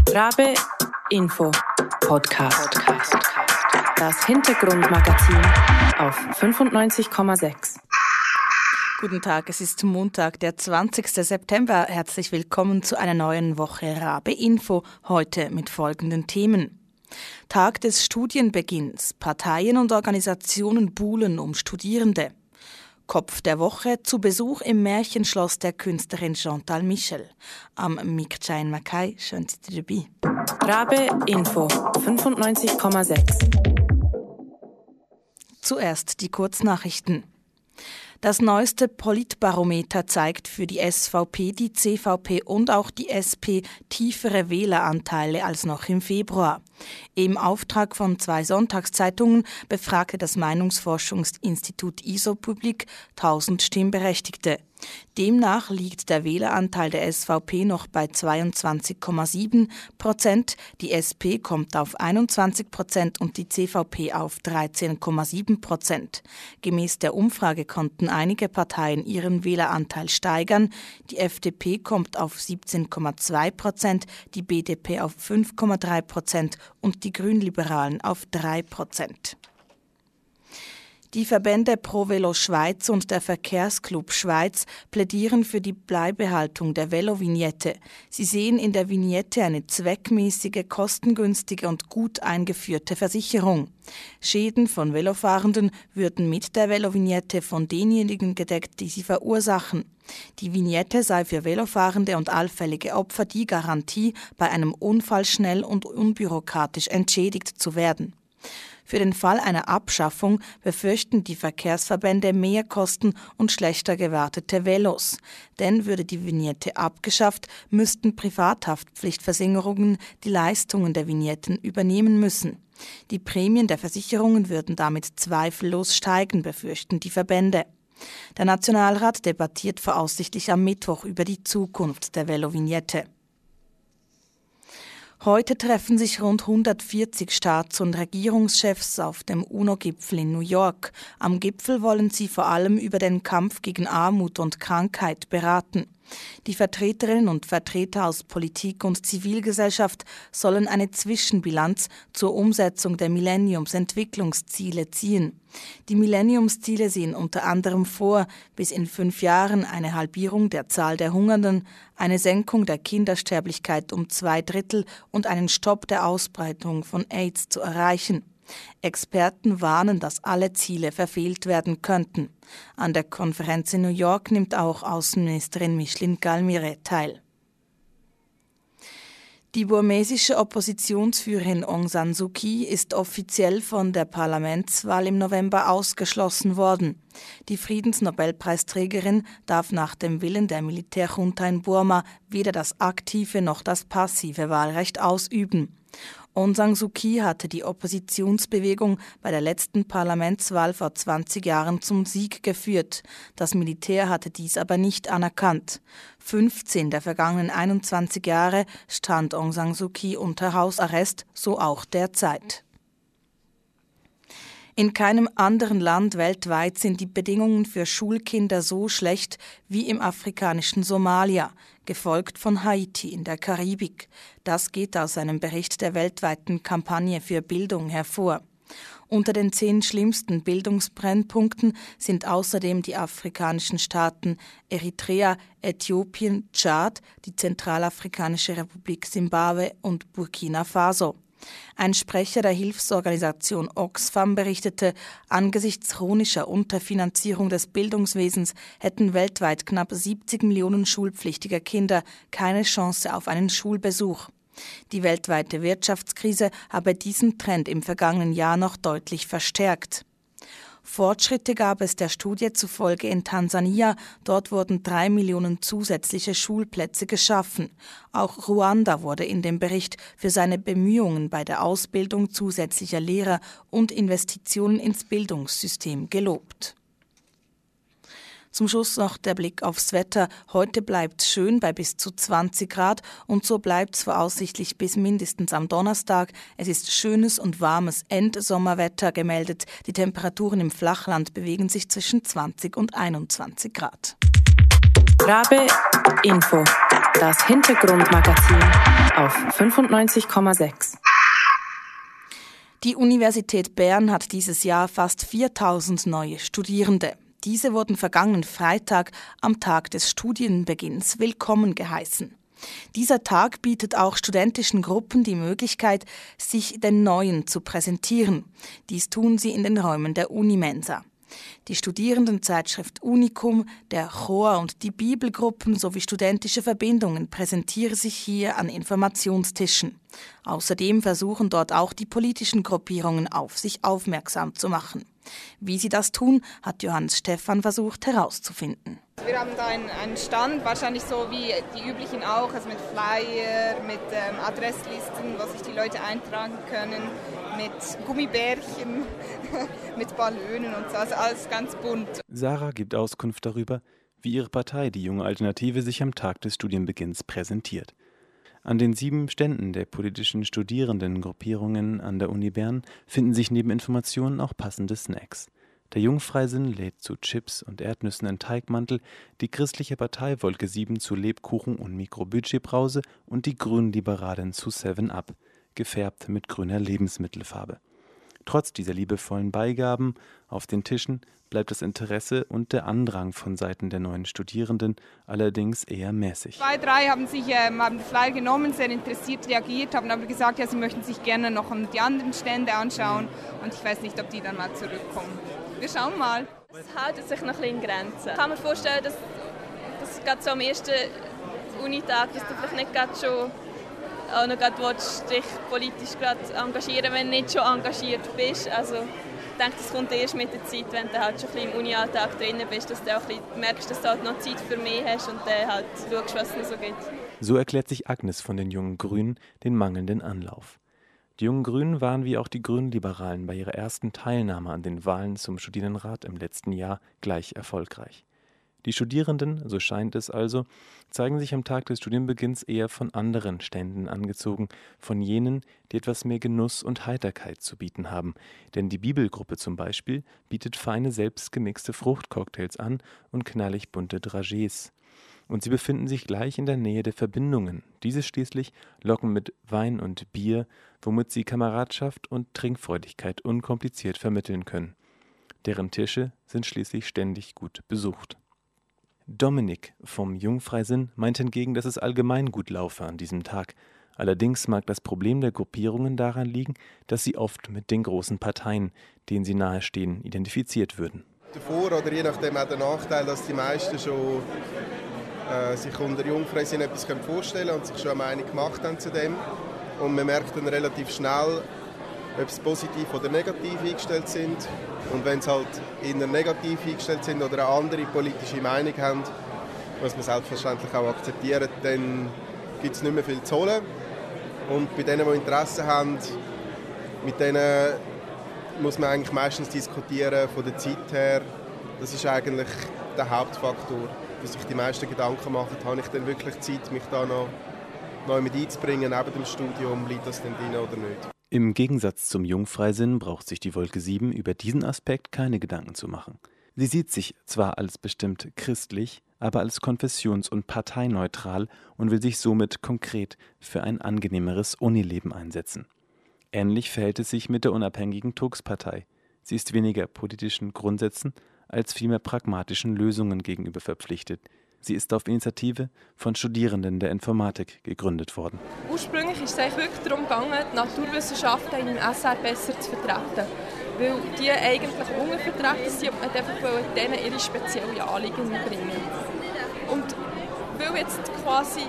Rabe Info Podcast. Das Hintergrundmagazin auf 95,6. Guten Tag, es ist Montag, der 20. September. Herzlich willkommen zu einer neuen Woche Rabe Info, heute mit folgenden Themen. Tag des Studienbeginns. Parteien und Organisationen buhlen um Studierende. Kopf der Woche zu Besuch im Märchenschloss der Künstlerin Chantal Michel. Am Mikchain Makai, schön sind Sie dabei. Rabe Info 95,6. Zuerst die Kurznachrichten. Das neueste Politbarometer zeigt für die SVP, die CVP und auch die SP tiefere Wähleranteile als noch im Februar. Im Auftrag von 2 Sonntagszeitungen befragte das Meinungsforschungsinstitut ISO-Publik 1000 Stimmberechtigte. Demnach liegt der Wähleranteil der SVP noch bei 22,7%, die SP kommt auf 21% und die CVP auf 13,7%. Gemäß der Umfrage konnten einige Parteien ihren Wähleranteil steigern. Die FDP kommt auf 17,2%, die BDP auf 5,3% und die Grünliberalen auf 3%. Die Verbände Pro Velo Schweiz und der Verkehrsclub Schweiz plädieren für die Beibehaltung der Velovignette. Sie sehen in der Vignette eine zweckmäßige, kostengünstige und gut eingeführte Versicherung. Schäden von Velofahrenden würden mit der Velovignette von denjenigen gedeckt, die sie verursachen. Die Vignette sei für Velofahrende und allfällige Opfer die Garantie, bei einem Unfall schnell und unbürokratisch entschädigt zu werden. Für den Fall einer Abschaffung befürchten die Verkehrsverbände Mehrkosten und schlechter gewartete Velos. Denn würde die Vignette abgeschafft, müssten Privathaftpflichtversicherungen die Leistungen der Vignetten übernehmen müssen. Die Prämien der Versicherungen würden damit zweifellos steigen, befürchten die Verbände. Der Nationalrat debattiert voraussichtlich am Mittwoch über die Zukunft der Velovignette. Heute treffen sich rund 140 Staats- und Regierungschefs auf dem UNO-Gipfel in New York. Am Gipfel wollen sie vor allem über den Kampf gegen Armut und Krankheit beraten. Die Vertreterinnen und Vertreter aus Politik und Zivilgesellschaft sollen eine Zwischenbilanz zur Umsetzung der Millenniums-Entwicklungsziele ziehen. Die Millenniumsziele sehen unter anderem vor, bis in 5 Jahren eine Halbierung der Zahl der Hungernden, eine Senkung der Kindersterblichkeit um 2/3 und einen Stopp der Ausbreitung von AIDS zu erreichen. Experten warnen, dass alle Ziele verfehlt werden könnten. An der Konferenz in New York nimmt auch Außenministerin Micheline Galmire teil. Die burmesische Oppositionsführerin Aung San Suu Kyi ist offiziell von der Parlamentswahl im November ausgeschlossen worden. Die Friedensnobelpreisträgerin darf nach dem Willen der Militärjunta in Burma weder das aktive noch das passive Wahlrecht ausüben. Aung San Suu Kyi hatte die Oppositionsbewegung bei der letzten Parlamentswahl vor 20 Jahren zum Sieg geführt. Das Militär hatte dies aber nicht anerkannt. 15 der vergangenen 21 Jahre stand Aung San Suu Kyi unter Hausarrest, so auch derzeit. In keinem anderen Land weltweit sind die Bedingungen für Schulkinder so schlecht wie im afrikanischen Somalia, gefolgt von Haiti in der Karibik. Das geht aus einem Bericht der weltweiten Kampagne für Bildung hervor. Unter den 10 schlimmsten Bildungsbrennpunkten sind außerdem die afrikanischen Staaten Eritrea, Äthiopien, Tschad, die Zentralafrikanische Republik Simbabwe und Burkina Faso. Ein Sprecher der Hilfsorganisation Oxfam berichtete, angesichts chronischer Unterfinanzierung des Bildungswesens hätten weltweit knapp 70 Millionen schulpflichtiger Kinder keine Chance auf einen Schulbesuch. Die weltweite Wirtschaftskrise habe diesen Trend im vergangenen Jahr noch deutlich verstärkt. Fortschritte gab es der Studie zufolge in Tansania. Dort wurden 3 Millionen zusätzliche Schulplätze geschaffen. Auch Ruanda wurde in dem Bericht für seine Bemühungen bei der Ausbildung zusätzlicher Lehrer und Investitionen ins Bildungssystem gelobt. Zum Schluss noch der Blick aufs Wetter. Heute bleibt es schön bei bis zu 20 Grad und so bleibt es voraussichtlich bis mindestens am Donnerstag. Es ist schönes und warmes Endsommerwetter gemeldet. Die Temperaturen im Flachland bewegen sich zwischen 20 und 21 Grad. Rabe Info Das Hintergrundmagazin auf 95,6. Die Universität Bern hat dieses Jahr fast 4000 neue Studierende. Diese wurden vergangenen Freitag am Tag des Studienbeginns willkommen geheißen. Dieser Tag bietet auch studentischen Gruppen die Möglichkeit, sich den Neuen zu präsentieren. Dies tun sie in den Räumen der Unimensa. Die Studierendenzeitschrift Unicum, der Chor und die Bibelgruppen sowie studentische Verbindungen präsentieren sich hier an Informationstischen. Außerdem versuchen dort auch die politischen Gruppierungen auf sich aufmerksam zu machen. Wie sie das tun, hat Johannes Stephan versucht herauszufinden. Wir haben da einen Stand, wahrscheinlich so wie die üblichen auch, also mit Flyer, mit Adresslisten, wo sich die Leute eintragen können, mit Gummibärchen, mit Ballönen und so, also alles ganz bunt. Sarah gibt Auskunft darüber, wie ihre Partei, die Junge Alternative, sich am Tag des Studienbeginns präsentiert. An den 7 Ständen der politischen Studierendengruppierungen an der Uni Bern finden sich neben Informationen auch passende Snacks. Der Jungfreisinn lädt zu Chips und Erdnüssen in Teigmantel, die christliche Partei Wolke 7 zu Lebkuchen und Mikrobudgetbrause und die Grünliberalen zu 7-Up, gefärbt mit grüner Lebensmittelfarbe. Trotz dieser liebevollen Beigaben auf den Tischen bleibt das Interesse und der Andrang von Seiten der neuen Studierenden allerdings eher mäßig. 2, 3 haben den Flyer genommen, sehr interessiert reagiert, haben aber gesagt, ja, sie möchten sich gerne noch die anderen Stände anschauen und ich weiß nicht, ob die dann mal zurückkommen. Wir schauen mal. Es hält sich noch ein bisschen in Grenzen. Ich kann mir vorstellen, dass gerade so am ersten Unitag, dass du vielleicht nicht gerade schon auch noch gerade dich politisch gerade engagieren, wenn du nicht schon engagiert bist. Also ich denke, das kommt erst mit der Zeit, wenn du halt schon ein bisschen im Uni-Alltag drin bist, dass du auch ein bisschen merkst, dass du halt noch Zeit für mich hast und dann halt schaust, was es noch so gibt. So erklärt sich Agnes von den Jungen Grünen den mangelnden Anlauf. Die Jungen Grünen waren wie auch die Grünliberalen bei ihrer ersten Teilnahme an den Wahlen zum Studierendenrat im letzten Jahr gleich erfolgreich. Die Studierenden, so scheint es also, zeigen sich am Tag des Studienbeginns eher von anderen Ständen angezogen, von jenen, die etwas mehr Genuss und Heiterkeit zu bieten haben. Denn die Bibelgruppe zum Beispiel bietet feine selbstgemixte Fruchtcocktails an und knallig bunte Dragés. Und sie befinden sich gleich in der Nähe der Verbindungen. Diese schließlich locken mit Wein und Bier, womit sie Kameradschaft und Trinkfreudigkeit unkompliziert vermitteln können. Deren Tische sind schließlich ständig gut besucht. Dominik vom Jungfreisinn meint hingegen, dass es allgemein gut laufe an diesem Tag. Allerdings mag das Problem der Gruppierungen daran liegen, dass sie oft mit den großen Parteien, denen sie nahestehen, identifiziert würden. Der Vor- oder je nachdem auch der Nachteil, dass die meisten schon sich unter Jungfreisinn etwas vorstellen können und sich schon eine Meinung gemacht haben zu dem. Und man merkt dann relativ schnell, ob sie positiv oder negativ eingestellt sind. Und wenn sie halt eher negativ eingestellt sind oder eine andere politische Meinung haben, was man selbstverständlich auch akzeptiert, dann gibt es nicht mehr viel zu holen. Und bei denen, die Interesse haben, mit denen muss man eigentlich meistens diskutieren von der Zeit her. Das ist eigentlich der Hauptfaktor, wo sich die meisten Gedanken machen, habe ich denn wirklich Zeit, mich da noch mit einzubringen neben dem Studium, liegt das denn drin oder nicht? Im Gegensatz zum Jungfreisinn braucht sich die Wolke 7 über diesen Aspekt keine Gedanken zu machen. Sie sieht sich zwar als bestimmt christlich, aber als konfessions- und parteineutral und will sich somit konkret für ein angenehmeres Unileben einsetzen. Ähnlich verhält es sich mit der unabhängigen Tux-Partei. Sie ist weniger politischen Grundsätzen als vielmehr pragmatischen Lösungen gegenüber verpflichtet. Sie ist auf Initiative von Studierenden der Informatik gegründet worden. Ursprünglich ist es eigentlich wirklich darum gegangen, die Naturwissenschaften in einem SR besser zu vertreten. Weil die eigentlich untervertreten sind und man einfach denen ihre speziellen Anliegen bringen. Und weil jetzt quasi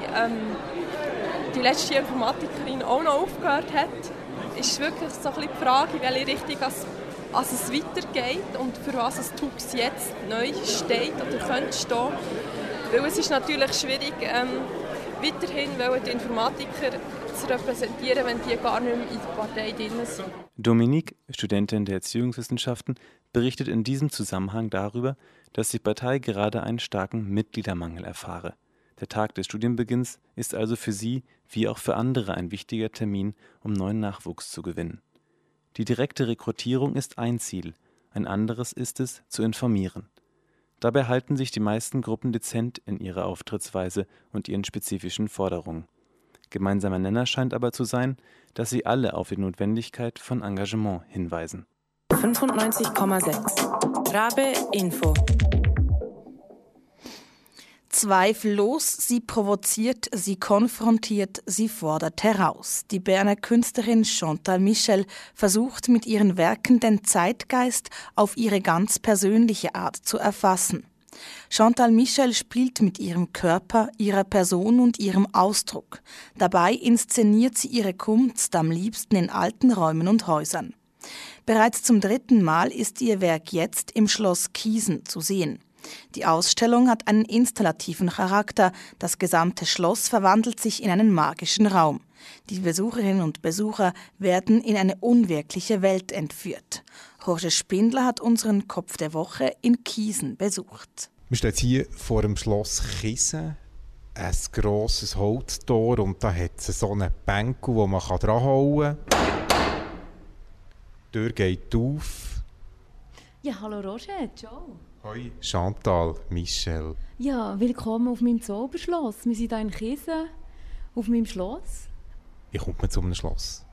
die letzte Informatikerin auch noch aufgehört hat, ist wirklich so ein bisschen die Frage, in welche Richtung es weitergeht und für was es TUX jetzt neu steht oder könnte stehen. Weil es ist natürlich schwierig, weiterhin die Informatiker zu repräsentieren, wenn die gar nicht mehr in der Partei drin sind. Dominique, Studentin der Erziehungswissenschaften, berichtet in diesem Zusammenhang darüber, dass die Partei gerade einen starken Mitgliedermangel erfahre. Der Tag des Studienbeginns ist also für sie wie auch für andere ein wichtiger Termin, um neuen Nachwuchs zu gewinnen. Die direkte Rekrutierung ist ein Ziel, ein anderes ist es, zu informieren. Dabei halten sich die meisten Gruppen dezent in ihrer Auftrittsweise und ihren spezifischen Forderungen. Gemeinsamer Nenner scheint aber zu sein, dass sie alle auf die Notwendigkeit von Engagement hinweisen. 95,6 Rabe Info. Zweifellos, sie provoziert, sie konfrontiert, sie fordert heraus. Die Berner Künstlerin Chantal Michel versucht mit ihren Werken den Zeitgeist auf ihre ganz persönliche Art zu erfassen. Chantal Michel spielt mit ihrem Körper, ihrer Person und ihrem Ausdruck. Dabei inszeniert sie ihre Kunst am liebsten in alten Räumen und Häusern. Bereits zum 3. Mal ist ihr Werk jetzt im Schloss Kiesen zu sehen. Die Ausstellung hat einen installativen Charakter. Das gesamte Schloss verwandelt sich in einen magischen Raum. Die Besucherinnen und Besucher werden in eine unwirkliche Welt entführt. Jorge Spindler hat unseren Kopf der Woche in Kiesen besucht. Wir stehen jetzt hier vor dem Schloss Kiesen. Ein grosses Holztor und da hat es so einen Bänkel, wo man dranhauen kann. Die Tür geht auf. Ja, hallo Roger, ciao. Hoi, Chantal Michel. Ja, willkommen auf meinem Zauberschloss. Wir sind hier in Kiesen, auf meinem Schloss. Wie kommt man zu einem Schloss?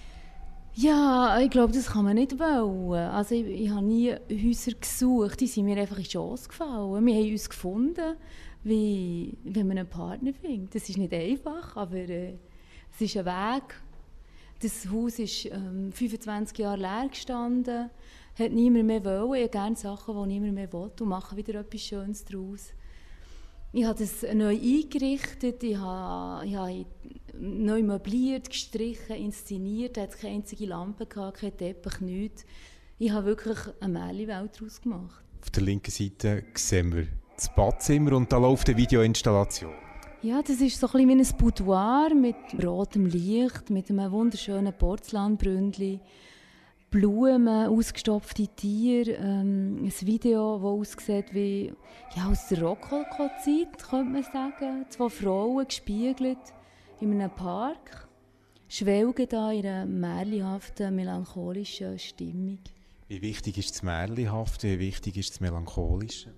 Ja, ich glaube, das kann man nicht wollen. Also ich habe nie Häuser gesucht, die sind mir einfach in die Chance gefallen. Wir haben uns gefunden, wie wenn man einen Partner findet. Das ist nicht einfach, aber es ist ein Weg. Das Haus ist 25 Jahre leer gestanden. Hat niemand mehr wollen. Ich habe gerne Sachen, die niemand mehr will und mache wieder etwas Schönes daraus. Ich habe das neu eingerichtet, ich habe neu möbliert, gestrichen, inszeniert. Es hatte keine einzige Lampe, kein Teppich, nichts. Ich habe wirklich eine Märchenwelt daraus gemacht. Auf der linken Seite sehen wir das Badzimmer und da läuft eine Videoinstallation. Ja, das ist so ein bisschen wie ein Boudoir mit rotem Licht, mit einem wunderschönen Porzellanbrünnchen. Blumen, ausgestopfte Tiere, ein Video, das aussieht wie aus der Rokoko-Zeit, könnte man sagen. 2 Frauen gespiegelt in einem Park, schwelgen da in einer märchenhaften, melancholischen Stimmung. Wie wichtig ist das Märchenhafte, wie wichtig ist das Melancholische?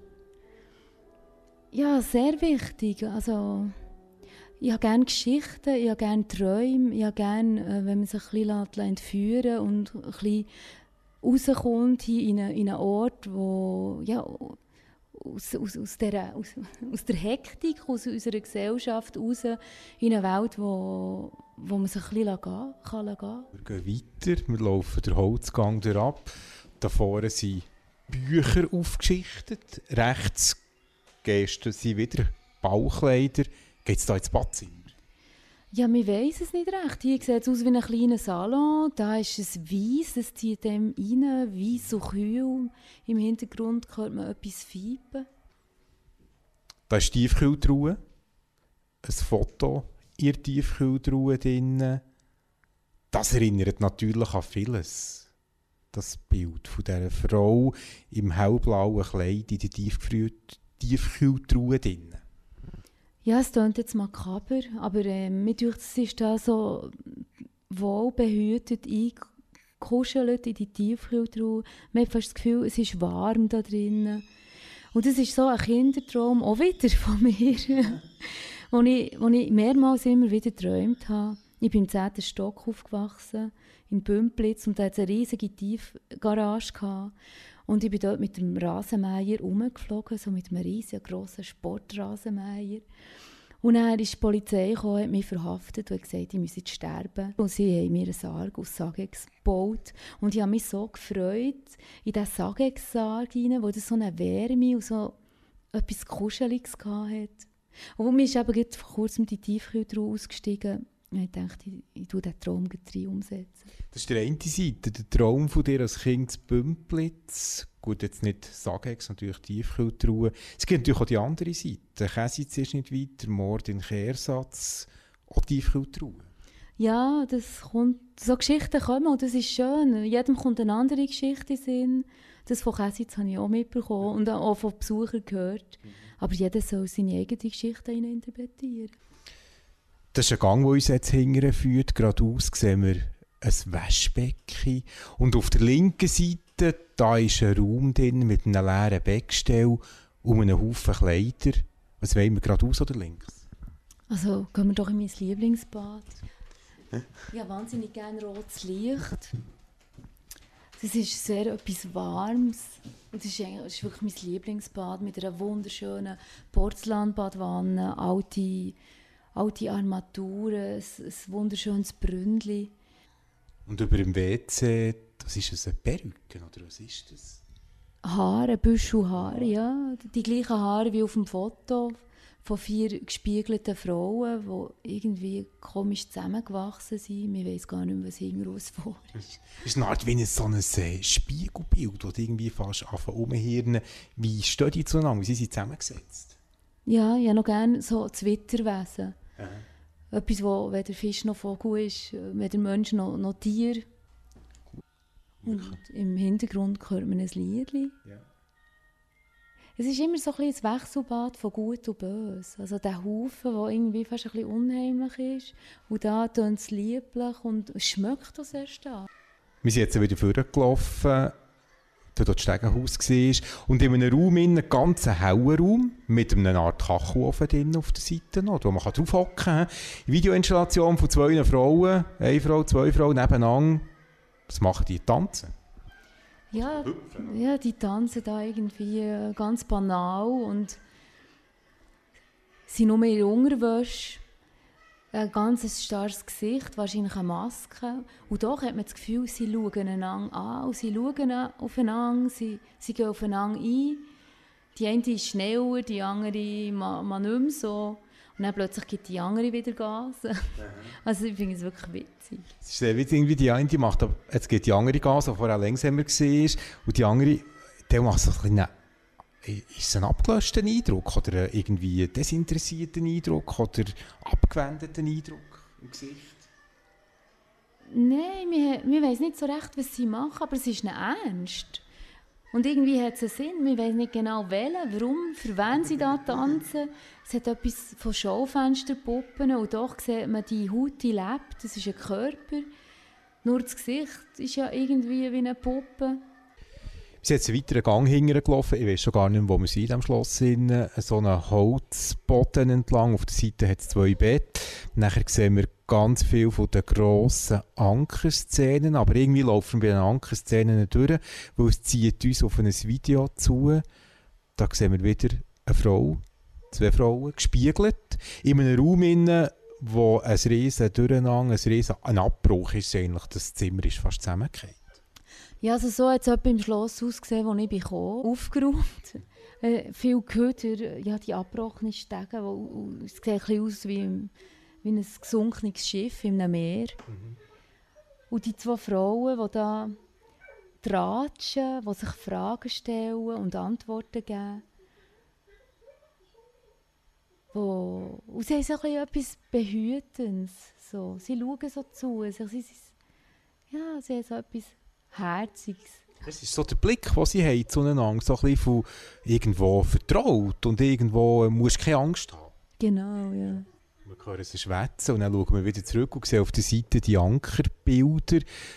Ja, sehr wichtig. Also, ich habe gerne Geschichten, ich habe gerne Träume, ich habe gerne, wenn man sich ein bisschen entführen lässt und ein bisschen rauskommt in einen Ort, wo aus der Hektik, aus unserer Gesellschaft raus, in eine Welt, wo man sich ein bisschen gehen kann. Wir gehen weiter, wir laufen den Holzgang ab. Da vorne sind Bücher aufgeschichtet, rechts sind wieder Baukleider. Geht es da ins Badzimmer? Ja, wir weiss es nicht recht. Hier sieht es aus wie ein kleiner Salon. Da ist es weiss, es zieht dem rein, weiss und kühl. Im Hintergrund hört man etwas pfeifen. Da ist die Tiefkühltruhe. Ein Foto in der Tiefkühltruhe drin. Das erinnert natürlich an vieles. Das Bild von dieser Frau im hellblauen Kleid in der Tiefkühltruhe drin. Ja, es klingt jetzt makaber, aber mir denkt, es ist da so wohlbehütet eingekuschelt in die Tiefkühltruhe. Man hat fast das Gefühl, es ist warm da drinnen. Und das ist so ein Kindertraum, auch wieder von mir, wo ich mehrmals immer wieder geträumt habe. Ich bin im 10. Stock aufgewachsen, in Bümplitz, und da hatte es eine riesige Tiefgarage gehabt. Und ich bin dort mit dem Rasenmäher rumgeflogen, so mit einem riesigen, grossen Sportrasenmäher. Und dann ist die Polizei gekommen, hat mich verhaftet und hat gesagt, ich müsse jetzt sterben. Und sie haben mir einen Sarg aus Sagex gebaut. Und ich habe mich so gefreut in diesen Sagex-Sarg hinein, wo das so eine Wärme und so etwas Kuscheliges hatte. Und mir ist eben gerade vor kurzem die Tiefkühltruhe ausgestiegen. Ich dachte, ich tue diesen Traum umsetzen. Das ist die eine Seite, der Traum von dir als Kind in Bümplitz. Gut, jetzt nicht Sagex, natürlich Tiefkühltruhe. Es gibt natürlich auch die andere Seite. Käsitz ist nicht weit, der Mord in Kehrsatz, auch Tiefkühltruhe. Ja, so Geschichten kommen und das ist schön. Jedem kommt eine andere Geschichte in den Sinn. Das von Käsitz habe ich auch mitbekommen und auch von Besuchern gehört. Aber jeder soll seine eigene Geschichte interpretieren. Das ist ein Gang, der uns jetzt hinterführt. Geradeaus sehen wir ein Waschbecken. Und auf der linken Seite da ist ein Raum drin mit einem leeren Beckgestell um einen Haufen Kleider. Was wollen wir, geradeaus oder links? Also gehen wir doch in mein Lieblingsbad. Ja, wahnsinnig gerne rotes Licht. Das ist sehr etwas Warmes. Und das ist wirklich mein Lieblingsbad mit einer wunderschönen Porzellanbadwanne, alte Armaturen, ein wunderschönes Brünnli. Und über dem WC, das ist es, eine Perücke, oder was ist das? Haare, Büschelhaare, ja. Die gleichen Haare wie auf dem Foto von 4 gespiegelten Frauen, die irgendwie komisch zusammengewachsen sind. Man weiss gar nicht mehr, was hinten vor ist. Es ist eine Art wie so ein Spiegelbild, das irgendwie fast umhirnen. Wie stehen die zueinander? Wie sind sie zusammengesetzt? Ja, ich habe noch gerne so das Witterwesen. Etwas, wo weder Fisch noch Vogel ist, weder Mensch noch Tier. Und im Hintergrund hört man ein Liedchen. Ja. Es ist immer so ein Wechselbad von Gut und Böse. Also der Haufen, der irgendwie fast ein bisschen unheimlich ist. Und da tönt es lieblich und es schmeckt auch sehr stark. Wir sind jetzt wieder vorgelaufen, da das Stegenhaus war. Und in einem Raum, einen ganz hellen Raum, mit einer Art Kachelofen drin auf der Seite noch, wo man drauf hocken kann. Videoinstallation von 2 Frauen, 1 Frau, 2 Frauen nebeneinander. Was machen die? Tanzen? Ja, die tanzen da irgendwie ganz banal und sind nur in Unterwäsche. Ein ganz starres Gesicht, wahrscheinlich eine Maske. Und doch hat man das Gefühl, sie schauen einander an und sie schauen aufeinander, sie gehen aufeinander ein. Die eine ist schneller, die andere man nicht mehr so. Und dann plötzlich gibt die andere wieder Gas. Also ich finde es wirklich witzig. Es ist sehr witzig, wie die eine macht, aber jetzt geht die andere Gas, die vorher langsamer war. Und die andere, der macht so ein bisschen, ist es ein abgelöschter Eindruck oder irgendwie einen desinteressierten Eindruck oder abgewendeten Eindruck im Gesicht? Nein, wir wissen nicht so recht, was sie machen, aber es ist nicht ernst. Und irgendwie hat es einen Sinn, wir wissen nicht genau welchen, warum, für wen sie da tanzen. Es hat etwas von Schaufensterpuppen und doch sieht man, die Haut, die lebt, das ist ein Körper. Nur das Gesicht ist ja irgendwie wie eine Puppe. Wir sind jetzt einen weiteren Gang hingelaufen. Ich weiß schon gar nicht mehr, wo wir sind in diesem Schloss. So einen Holzboden entlang. Auf der Seite hat es 2 Betten. Nachher sehen wir ganz viele von den grossen Ankerszenen. Aber irgendwie laufen wir bei den Ankerszenen durch, weil es zieht uns auf ein Video zu. Da sehen wir wieder eine Frau, 2 Frauen, gespiegelt. In einem Raum, wo ein riesen Durcheinander, ein Abbruch ist eigentlich. Das Zimmer ist fast zusammengefallen. Ja, also so hat es etwa im Schloss ausgesehen, wo ich kam, aufgeräumt. Viel Köder, ja, die abgebrochenen Stege, es sieht ein bisschen aus wie ein gesunkenes Schiff in einem Meer. Mhm. Und die 2 Frauen, die da tratschen, die sich Fragen stellen und Antworten geben. Und sie haben so etwas Behütendes. So. Sie schauen so zu. Sie haben so etwas Herziges. Es ist so der Blick, den sie haben zueinander, so ein bisschen von irgendwo vertraut und irgendwo musst du keine Angst haben. Genau, ja. Wir hören sie schwätzen und dann schauen wir wieder zurück und sehen auf der Seite die Ankerbilder,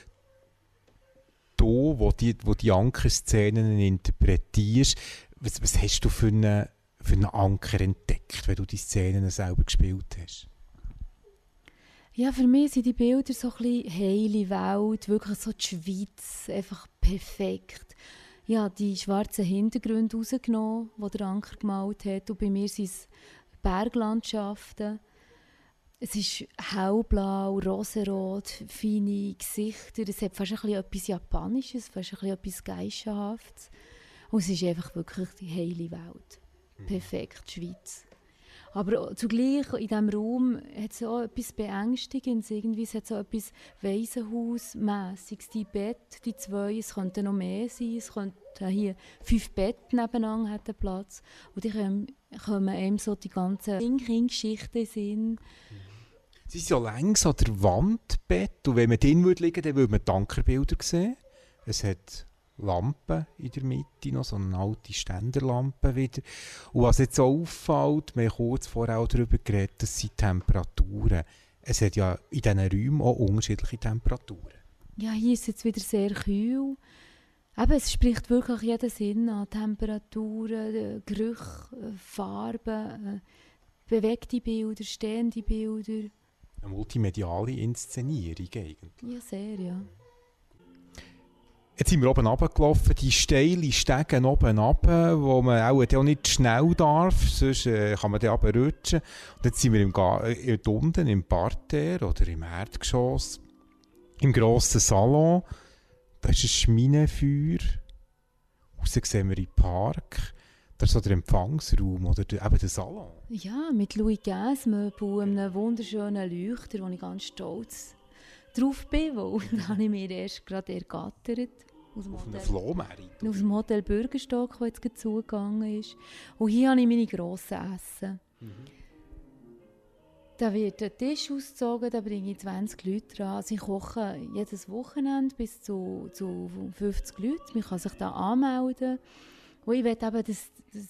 wo die Ankerszenen interpretierst. Was hast du für einen Anker entdeckt, wenn du die Szenen selber gespielt hast? Ja, für mich sind die Bilder so ein bisschen heile Welt, wirklich so die Schweiz, einfach perfekt. Ja, die schwarzen Hintergründe rausgenommen, die der Anker gemalt hat. Und bei mir sind es Berglandschaften. Es ist hellblau, rosenrot, feine Gesichter. Es hat fast ein bisschen etwas Japanisches, fast ein bisschen etwas Geissenhaftes. Und es ist einfach wirklich die heile Welt. Perfekt, die Schweiz. Aber zugleich in diesem Raum hat es auch etwas Beängstigendes. Irgendwie, es hat so etwas Waisenhausmässiges. Die Bett, die 2, es könnten noch mehr sein. Es könnten hier 5 Betten nebeneinander hätten Platz. Und dann kommen einem so die ganzen Geschichten sind. Sie sind ja längs an der Wand Bett. Und wenn man drin liegen würde, dann würde man die Ankerbilder sehen. Es hat Lampen in der Mitte, noch so eine alte Ständerlampe wieder. Und was jetzt auch auffällt, wir haben kurz vorher auch darüber geredet, das sind Temperaturen. Es hat ja in diesen Räumen auch unterschiedliche Temperaturen. Ja, hier ist es jetzt wieder sehr kühl. Eben, es spricht wirklich jeden Sinn an. Temperaturen, Gerüche, Farben, bewegte Bilder, stehende Bilder. Eine multimediale Inszenierung eigentlich. Ja, sehr, ja. Jetzt sind wir oben runtergelaufen, die steile Stege oben runter, wo man auch nicht schnell darf, sonst kann man dann runterrutschen. Und jetzt sind wir unten im Parterre oder im Erdgeschoss, im grossen Salon. Da ist ein Schminenfeuer. Raus sehen wir in den Park. Da ist so der Empfangsraum oder eben der Salon. Ja, mit Louis XV-Möbel und einem wunderschönen Leuchter, wo ich ganz stolz drauf bin, weil da habe ich mir erst gerade ergattert. Auf einem Flohmarkt? Aus dem Hotel Bürgerstock, das jetzt gerade zugegangen ist. Und hier habe ich meine grossen Essen. Da wird der Tisch ausgezogen, da bringe ich 20 Leute dran. Also ich koche jedes Wochenende bis zu 50 Leute. Man kann sich da anmelden. Und ich will eben, dass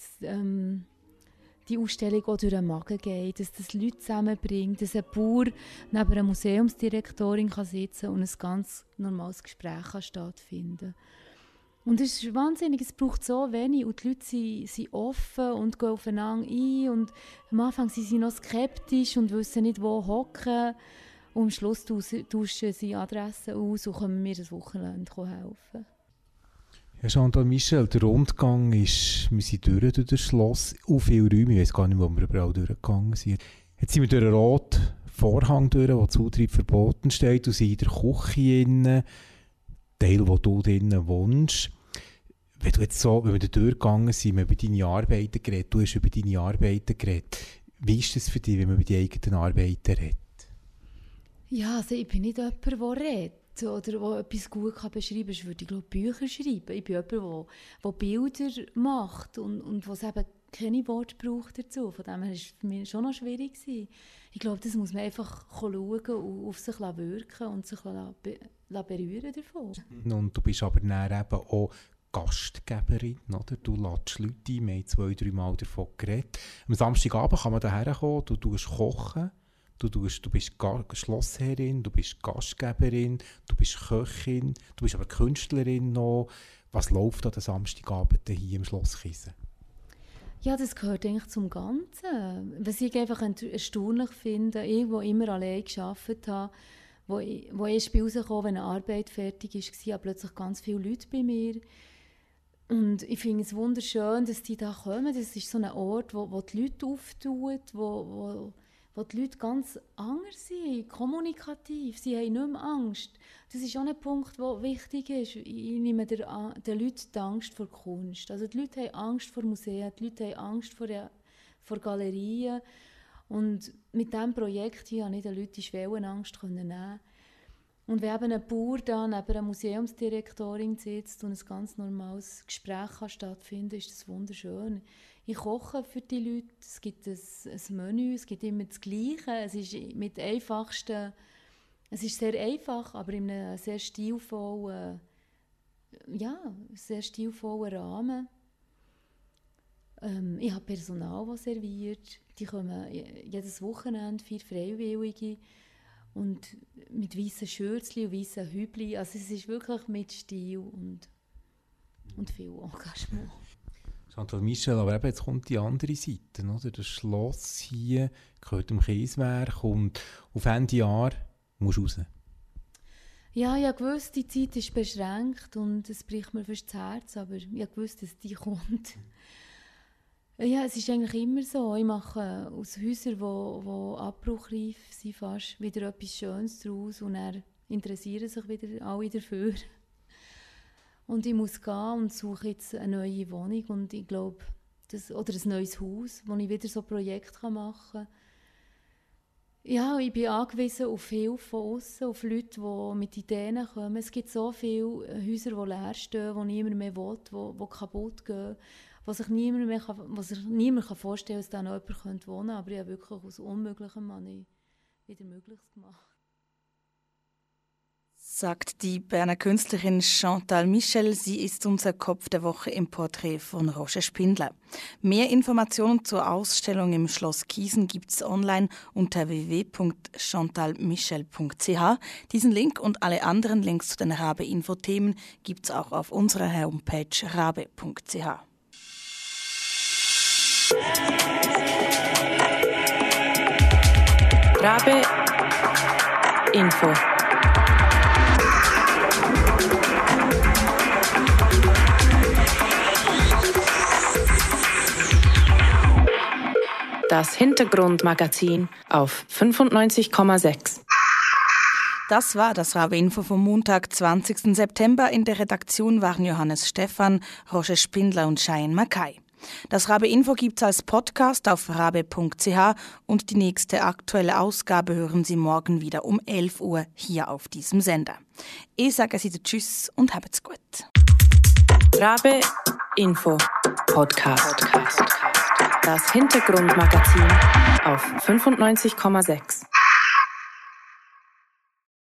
die Ausstellung auch durch den Magen geht, dass das Leute zusammenbringt, dass ein Bauer neben einer Museumsdirektorin kann sitzen und ein ganz normales Gespräch kann stattfinden. Und es ist wahnsinnig, es braucht so wenig und die Leute sind offen und gehen aufeinander ein und am Anfang sind sie noch skeptisch und wissen nicht, wo hocken und am Schluss tauschen sie Adressen aus und können mir das Wochenende helfen. Ja, Chantal Michel, der Rundgang ist, wir sind durch das Schloss, auf viele Räume, ich weiß gar nicht, wo wir überall durchgegangen sind. Jetzt sind wir durch einen roten Vorhang durch, wo Zutritt verboten steht, und sind in der Küche drin, Teil, wo du drinnen wohnst. Wenn wir da durchgegangen sind, wir haben über deine Arbeiten geredet, du hast über deine Arbeiten geredet. Wie ist das für dich, wenn man über die eigenen Arbeiten redet? Ja, also ich bin nicht jemand, der redet oder der etwas gut beschreiben kann. Ich würde, glaube Bücher schreiben. Ich bin jemand, der Bilder macht und was eben keine Worte braucht dazu. Von dem her war es für mich schon noch schwierig. Ich glaube, das muss man einfach schauen und auf sich wirken und sich berühren davon. Und du bist aber dann eben auch Gastgeberin, oder? Du lädst Leute ein, wir haben 2-3 Mal davon geredet. Am Samstagabend kann man hierher kommen, du tust kochen, du bist Schlossherrin, du bist Gastgeberin, du bist Köchin, du bist aber Künstlerin noch. Was läuft an den Samstagabend hier im Schloss Kisen? Ja, das gehört eigentlich zum Ganzen. Was ich einfach erstaunlich finde, ich, der immer allein gearbeitet habe, wo erst bei rauskam, wenn eine Arbeit fertig war, haben plötzlich ganz viele Leute bei mir. Und ich finde es wunderschön, dass die da kommen. Das ist so ein Ort, wo die Leute auftut, wo die Leute ganz anders sind, kommunikativ. Sie haben nicht mehr Angst. Das ist auch ein Punkt, der wichtig ist. Ich nehme den Leuten die Angst vor Kunst. Also die Leute haben Angst vor Museen, die Leute haben Angst vor Galerien. Und mit diesem Projekt hier konnte ich den Leuten die Schwellenangst nehmen. Und wenn eben ein Bauer da neben einer Museumsdirektorin sitzt und ein ganz normales Gespräch stattfinden kann, ist das wunderschön. Ich koche für die Leute, es gibt ein Menü, es gibt immer das Gleiche. Es ist sehr einfach, aber in einem sehr stilvollen Rahmen. Ich habe Personal, das serviert. Die kommen jedes Wochenende, 4 Freiwillige. Und mit weißen Schürzchen und weißen Hübli. Also es ist wirklich mit Stil und viel Engagement. Chantal Michel, aber eben jetzt kommt die andere Seite, oder? Das Schloss hier gehört dem Kieswerk und auf Ende Jahr musst du raus. Ja, ich wusste, die Zeit ist beschränkt und es bricht mir fast das Herz, aber ich wusste, dass die kommt. Ja, es ist eigentlich immer so. Ich mache aus Häusern, die abbruchreif sind, fast wieder etwas Schönes daraus und dann interessieren sich wieder alle dafür. Und ich muss gehen und suche jetzt eine neue Wohnung und ich glaube, oder ein neues Haus, wo ich wieder so Projekte machen kann. Ja, ich bin angewiesen auf Hilfe von außen, auf Leute, die mit Ideen kommen. Es gibt so viele Häuser, die leer stehen, die niemand mehr will, die kaputt gehen, wo sich niemand vorstellen kann, dass da noch jemand wohnen könnte. Aber ich habe wirklich aus Unmöglichem wieder Mögliches gemacht. sagt die Berner Künstlerin Chantal Michel. Sie ist unser Kopf der Woche im Porträt von Roger Spindler. Mehr Informationen zur Ausstellung im Schloss Kiesen gibt es online unter www.chantalmichel.ch. Diesen Link und alle anderen Links zu den Rabe-Info-Themen gibt es auch auf unserer Homepage rabe.ch. Rabe Info. Das Hintergrundmagazin auf 95,6. Das war das Rabe-Info vom Montag, 20. September. In der Redaktion waren Johannes Stephan, Roger Spindler und Cheyenne Mackay. Das Rabe-Info gibt es als Podcast auf rabe.ch und die nächste aktuelle Ausgabe hören Sie morgen wieder um 11 Uhr hier auf diesem Sender. Ich sage Sie Tschüss und habt's gut. Rabe Info Podcast. Das Hintergrundmagazin auf 95,6.